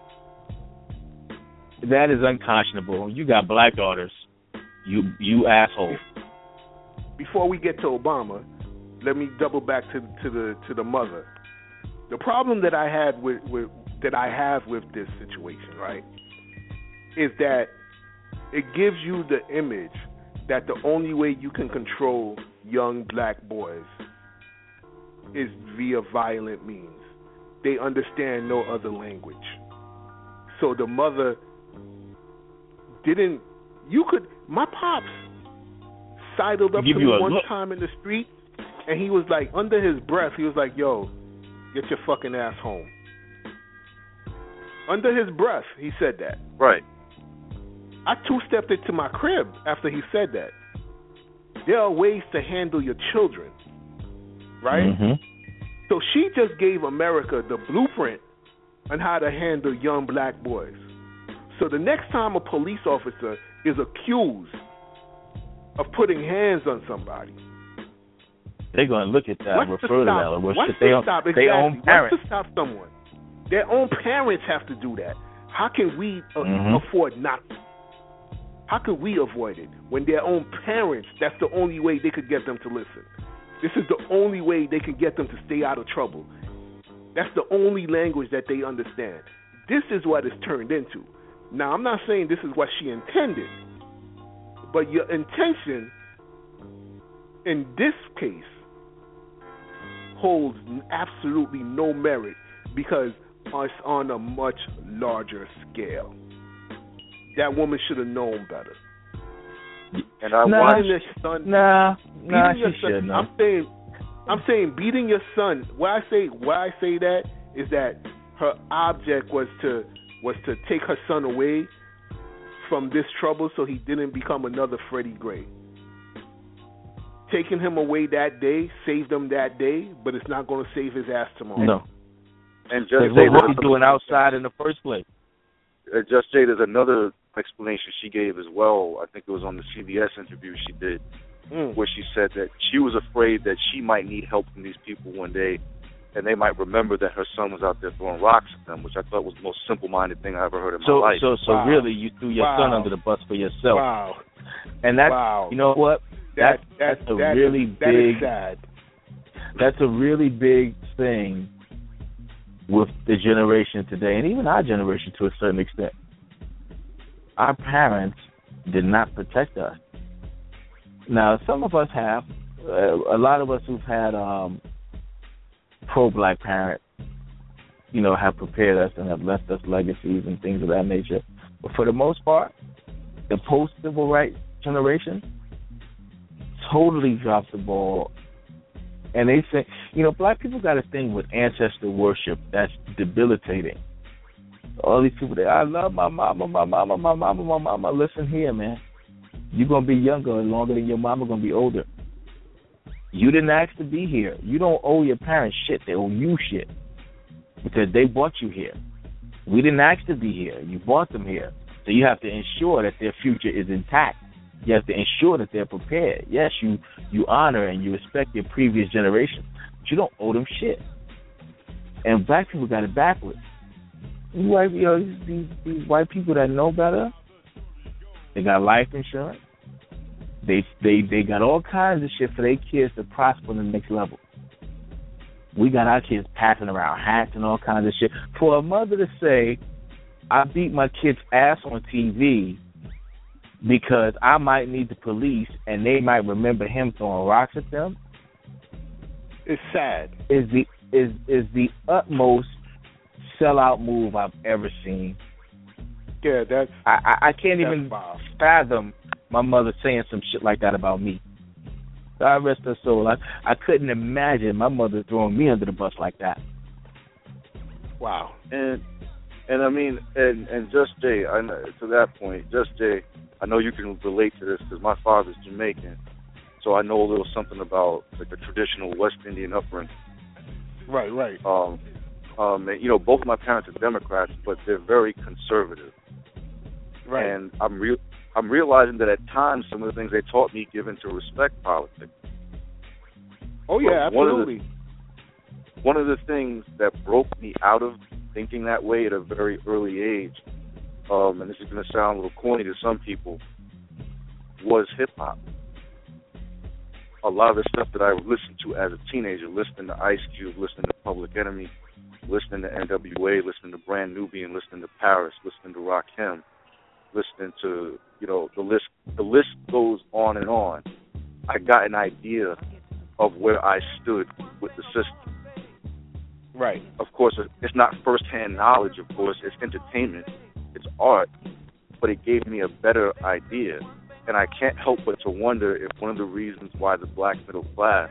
that is unconscionable. You got black daughters, you you asshole. Before we get to Obama, let me double back to to the to the mother. The problem that I had with, with that I have with this situation, right, is that it gives you the image that the only way you can control young black boys is via violent means. They understand no other language. So the mother didn't. You could. My pops sidled up to me one look. time in the street, and he was like, under his breath, he was like, "Yo, get your fucking ass home." Under his breath, he said that. Right. I two-stepped into my crib after he said that. There are ways to handle your children, right? Mm-hmm. So she just gave America the blueprint on how to handle young black boys. So the next time a police officer is accused of putting hands on somebody, they're going to look at that, what's refer to stop, that, or what's what's they to own, stop, they exactly. own parents. What's to stop someone? Their own parents have to do that. How can we uh, mm-hmm. afford not to? How could we avoid it when their own parents, that's the only way they could get them to listen? This is the only way they can get them to stay out of trouble. That's the only language that they understand. This is what it's turned into. Now, I'm not saying this is what she intended, but your intention in this case holds absolutely no merit because it's on a much larger scale. That woman should have known better. And I nah, watched your son. Nah, nah, your she son, shouldn't. I'm saying, I'm saying, beating your son. Why I say, why I say that is that her object was to was to take her son away from this trouble, so he didn't become another Freddie Gray. Taking him away that day saved him that day, but it's not going to save his ass tomorrow. No. And just what was he doing outside in the first place? Uh, Just Jay, there's another explanation she gave as well. I think it was on the C B S interview she did, mm. where she said that she was afraid that she might need help from these people one day, and they might remember that her son was out there throwing rocks at them, which I thought was the most simple-minded thing I ever heard in so, my life. So, so wow. really, you threw your wow. son under the bus for yourself. Wow. And that's, wow. you know what? That, That's, that, that's a that, really that big. Is sad. That's a really big thing with the generation today, and even our generation to a certain extent. Our parents did not protect us. Now, some of us have. Uh, a lot of us who've had um, pro-black parents, you know, have prepared us and have left us legacies and things of that nature. But for the most part, the post-civil rights generation totally dropped the ball. And they say, you know, black people got a thing with ancestor worship that's debilitating. All these people, they, I love my mama, my mama, my mama, my mama. Listen here, man. You're going to be younger and longer than your mama going to be older. You didn't ask to be here. You don't owe your parents shit. They owe you shit because they brought you here. We didn't ask to be here. You brought them here. So you have to ensure that their future is intact. You have to ensure that they're prepared. Yes, you, you honor and you respect your previous generation, but you don't owe them shit. And black people got it backwards. You white, you know, these, these white people that know better, they got life insurance. They they they got all kinds of shit for their kids to prosper on the next level. We got our kids passing around hats and all kinds of shit. For a mother to say, I beat my kid's ass on T V because I might need the police and they might remember him throwing rocks at them, It's sad. Is the is is the utmost sellout move I've ever seen. Yeah, that's. I I, I can't even wild. fathom my mother saying some shit like that about me. God rest her soul. I I couldn't imagine my mother throwing me under the bus like that. Wow. And and I mean, and and Just Jay, I know, to that point, Just Jay, I know you can relate to this because my father's Jamaican, so I know a little something about like the traditional West Indian upbringing. Right, right. Um, um, and, you know, both my parents are Democrats, but they're very conservative. Right. And I'm real. I'm realizing that at times some of the things they taught me give into respect politics. Oh yeah, but one absolutely. Of the, one of the things that broke me out of thinking that way at a very early age, um, and this is going to sound a little corny to some people, was hip hop. A lot of the stuff that I listened to as a teenager, listening to Ice Cube, listening to Public Enemy, listening to N W A, listening to Brand Nubian, listening to Paris, listening to Rakim, listening to, you know, the list the list goes on and on. I got an idea of where I stood with the system. Right. Of course, it's not firsthand knowledge, of course. It's entertainment. It's art. But it gave me a better idea. And I can't help but to wonder if one of the reasons why the black middle class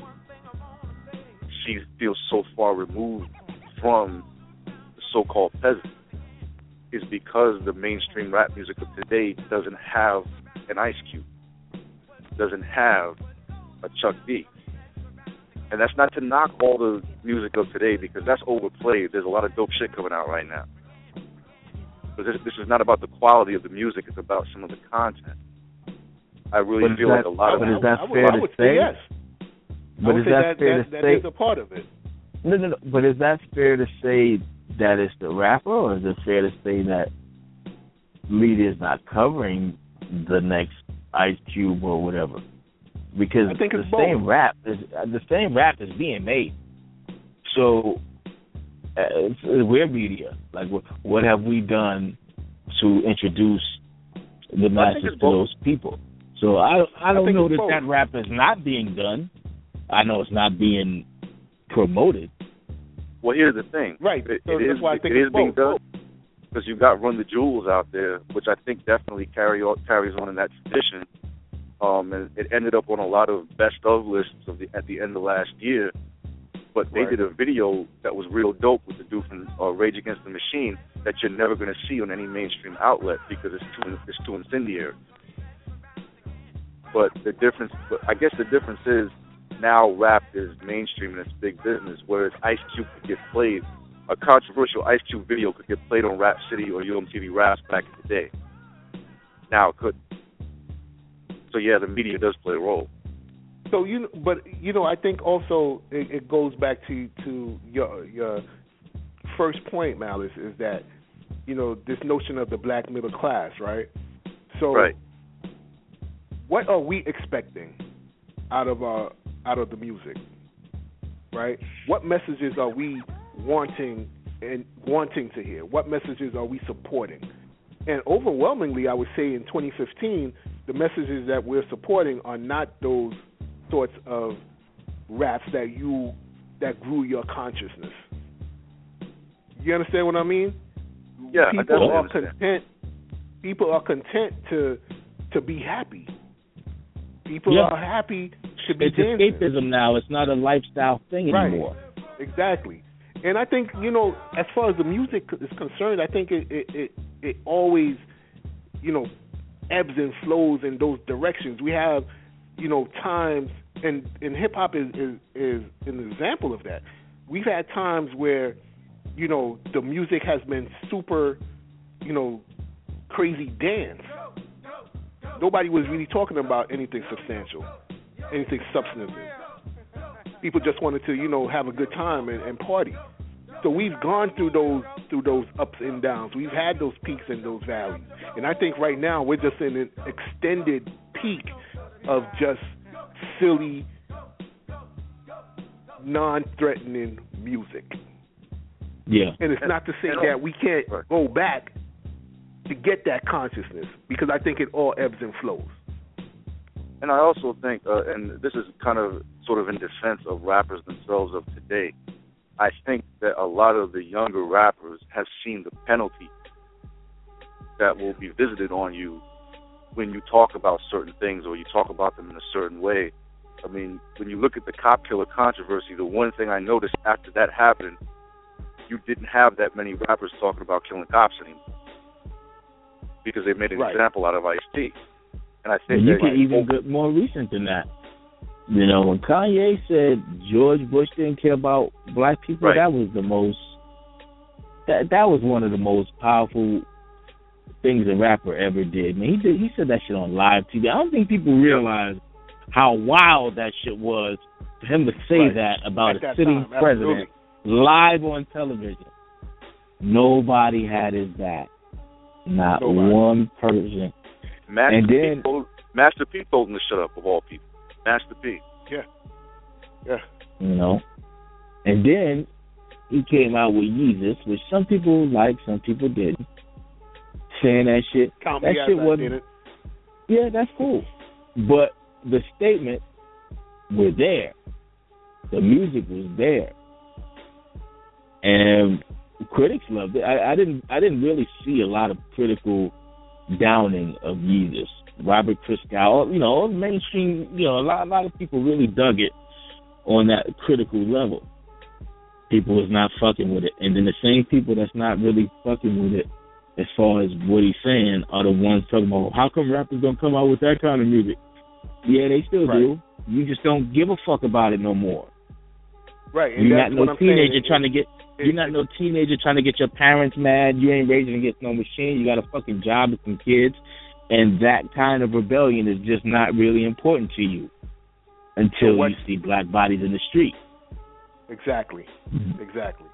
she feels so far removed from the so-called peasant is because the mainstream rap music of today doesn't have an Ice Cube, doesn't have a Chuck D. And that's not to knock all the music of today because that's overplayed. There's a lot of dope shit coming out right now. But this, this is not about the quality of the music. It's about some of the content. I really feel that, like a lot of But it. is that I would, fair I to would say? Yes. But is that, that fair that, to that say? is a part of it. No, no, no. But is that fair to say that it's the rapper, or is it fair to say that media is not covering the next Ice Cube or whatever? Because I think the it's same both. rap is the same rap is being made. So uh, it's, we're media. Like, what, what have we done to introduce the masses to those people? So I I don't I know that both. that rap is not being done. I know it's not being promoted. Well, here's the thing. Right. It, So it that's is, why I think it it's is being both. done because you've got Run the Jewels out there, which I think definitely carry on, carries on in that tradition. Um, and it ended up on a lot of best of lists of the, at the end of last year. But they Right. did a video that was real dope with the dude from uh, Rage Against the Machine that you're never going to see on any mainstream outlet because it's too it's too incendiary. But the difference, but I guess the difference is now rap is mainstream and it's big business, whereas Ice Cube could get played, a controversial Ice Cube video could get played on Rap City or U M T V Raps back in the day. Now it couldn't. So yeah, the media does play a role. So you, but you know, I think also it, it goes back to to your your first point, Malice, is that you know this notion of the black middle class, right? So, right. What are we expecting out of our out of the music, right? What messages are we wanting and wanting to hear? What messages are we supporting? And overwhelmingly, I would say in twenty fifteen, the messages that we're supporting are not those sorts of raps that you that grew your consciousness. You understand what I mean? Yeah, people I definitely are understand. content. People are content to to be happy. People Yeah. are happy to be It's dancing. escapism now. It's not a lifestyle thing Right. anymore. Exactly. And I think, you know, as far as the music is concerned, I think it it, it, it always, you know, ebbs and flows in those directions. We have, you know, times, and, and hip-hop is, is, is an example of that. We've had times where, you know, the music has been super, you know, crazy dance. Nobody was really talking about anything substantial, anything substantive. People just wanted to, you know, have a good time and, and party. So we've gone through those through those ups and downs. We've had those peaks and those valleys. And I think right now we're just in an extended peak of just silly, non-threatening music. Yeah. And it's not to say that we can't go back to get that consciousness, because I think it all ebbs and flows. And I also think, uh, and this is kind of sort of in defense of rappers themselves of today, I think that a lot of the younger rappers have seen the penalty that will be visited on you when you talk about certain things or you talk about them in a certain way. I mean, when you look at the cop killer controversy, the one thing I noticed after that happened, you didn't have that many rappers talking about killing cops anymore because they made an right. example out of Ice-T. And I think and you that, can like, even get more recent than that. You know, when Kanye said George Bush didn't care about black people, right. that was the most, that that was one of the most powerful things a rapper ever did. I mean, he did, he said that shit on live T V. I don't think people realize how wild that shit was for him to say right. that about At a that sitting time, president absolutely. live on television. Nobody had his back. Not Nobody. one person. Master and P then told, Master P told him to shut up, of all people. Master P. Yeah. Yeah. You know. And then he came out with Yeezus, which some people liked, some people didn't. Saying that shit. Count that me shit as I wasn't. did it. Yeah, that's cool. But the statement was there. The music was there. And critics loved it. I, I didn't I didn't really see a lot of critical downing of Yeezus. Robert Christgau, you know, all the mainstream, you know, a lot a lot of people really dug it on that critical level. People was not fucking with it. And then the same people that's not really fucking with it as far as what he's saying are the ones talking about, how come rappers don't come out with that kind of music? Yeah, they still right. do. You just don't give a fuck about it no more. Right. And you're that's not no what teenager saying. trying to get it, you're not no teenager trying to get your parents mad. You ain't raising against no machine. You got a fucking job with some kids. And that kind of rebellion is just not really important to you until so what, you see black bodies in the street. Exactly. Exactly.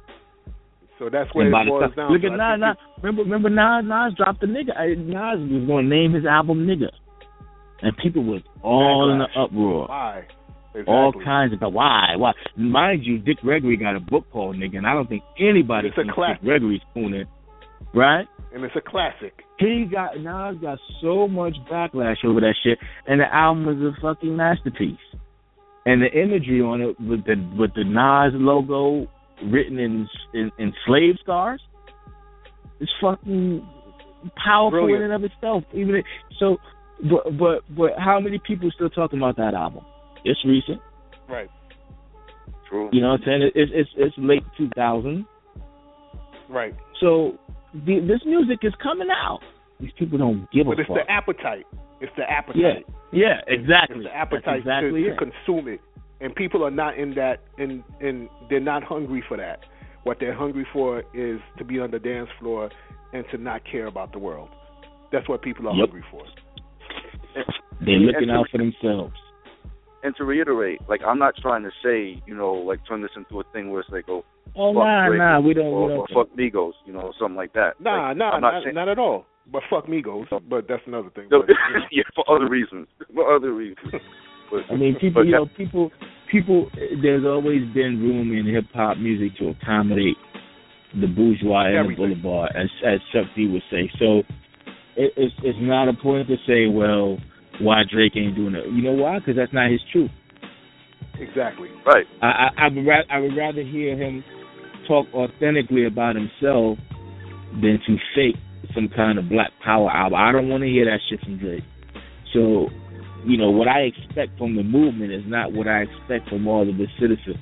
So that's where and it boils the, down look to. at Nas, Nas, remember, remember Nas, Nas dropped the nigga. I, Nas was going to name his album Nigga. And people was all in the uproar. Why? Exactly. All kinds of, why? Why? Mind you, Dick Gregory got a book called Nigga, and I don't think anybody it's a thinks classic. Dick Gregory's spooning. Right? And it's a classic. He got, Nas got so much backlash over that shit, and the album was a fucking masterpiece. And the imagery on it with the with the Nas logo written in in, in slave scars, it's fucking powerful Brilliant. in and of itself. Even it, so, but but but how many people still talking about that album? It's recent, right? True. You know what I'm saying? It's it's it's late two thousand, right? So the, this music is coming out. These people don't give but a fuck. fuck. But it's the appetite. It's the appetite. Yeah. Yeah, exactly. It's the appetite exactly to, to consume it, and people are not in that. In in they're not hungry for that. What they're hungry for is to be on the dance floor and to not care about the world. That's what people are yep. hungry for. They're looking out for themselves. And to reiterate, like, I'm not trying to say, you know, like, turn this into a thing where it's like, oh, oh fuck nah, Drake nah, we don't, or, we don't or fuck Migos, you know, something like that. Nah, like, nah, I'm not, not, saying, not at all. But fuck Migos, but that's another thing. No, but, you know. yeah, for other reasons. For other reasons. But, I mean, people, but you know, people, people. There's always been room in hip hop music to accommodate the bourgeois and the boulevard, as as Chuck D would say. So it, it's it's not a point to say, well, why Drake ain't doing it. You know why? Because that's not his truth. Exactly. Right. I I, I would rather I would rather hear him talk authentically about himself than to fake some kind of Black Power album. I don't want to hear that shit from Drake. So, you know, what I expect from the movement is not what I expect from all of the citizens.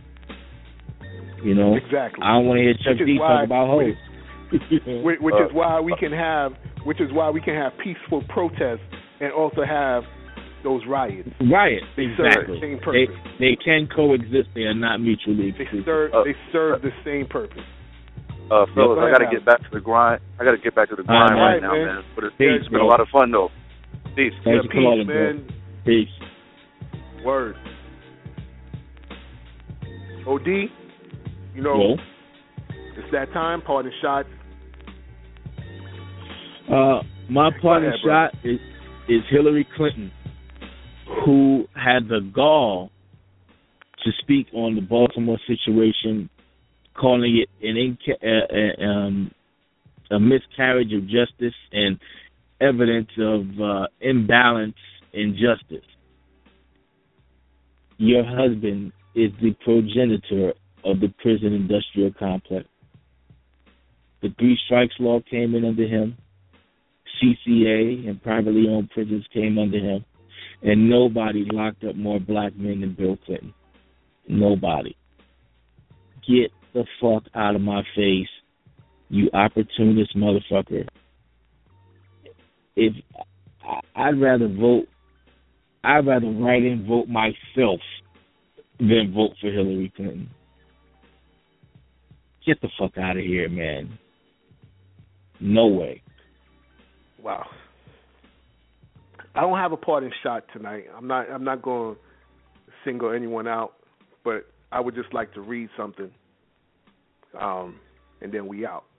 You know? Exactly. I don't want to hear Chuck D talk about hoes. Which, which is why we can have which is why we can have peaceful protests and also have those riots. Riots, they exactly. Serve the same they, purpose. they can coexist. They are not mutually exclusive. They serve, uh, they serve the same purpose. Uh, fellas, ahead, I got to Al. get back to the grind. I got to get back to the grind right, right now, man. man. But it's, Peace, it's been bro. a lot of fun, though. Peace. Thanks Yeah, for peace, calling, man. bro. Peace. Word. O D, you know, Hello? it's that time. Parting shots. Uh, my parting ahead, shot is, is Hillary Clinton, who had the gall to speak on the Baltimore situation, calling it an inca- uh, uh, um, a miscarriage of justice and evidence of uh, imbalance in justice. Your husband is the progenitor of the prison industrial complex. The three strikes law came in under him. C C A and privately owned prisons came under him. And nobody locked up more black men than Bill Clinton. Nobody. Get the fuck out of my face, you opportunist motherfucker. If I'd rather vote, I'd rather write and vote myself than vote for Hillary Clinton. Get the fuck out of here, man. No way. Wow. I don't have a parting shot tonight. I'm not. I'm not going to single anyone out, but I would just like to read something, um, and then we out.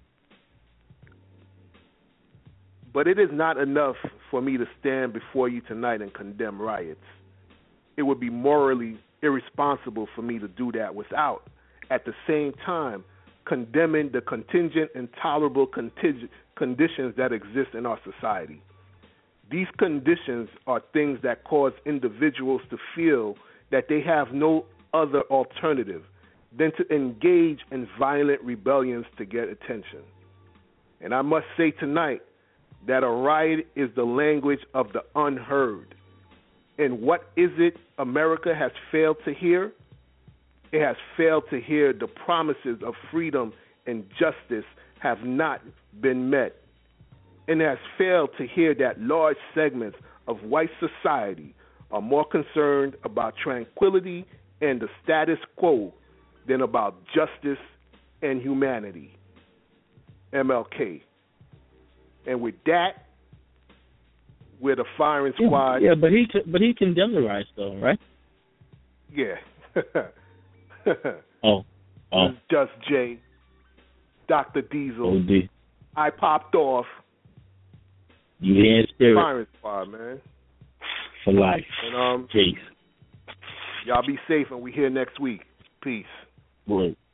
But it is not enough for me to stand before you tonight and condemn riots. It would be morally irresponsible for me to do that without, at the same time, condemning the contingent, intolerable contingent conditions that exist in our society. These conditions are things that cause individuals to feel that they have no other alternative than to engage in violent rebellions to get attention. And I must say tonight that a riot is the language of the unheard. And what is it America has failed to hear? It has failed to hear the promises of freedom and justice have not been met. And has failed to hear that large segments of white society are more concerned about tranquility and the status quo than about justice and humanity. M L K. And with that, we're the firing squad. Yeah, yeah but he but he condemned the riots, though, right? Yeah. oh, oh. Just Jay, Doctor Diesel. O D. I popped off. You in spirit. Firing squad, man. For life. And um, peace. Y'all be safe, and we here next week. Peace. Boy.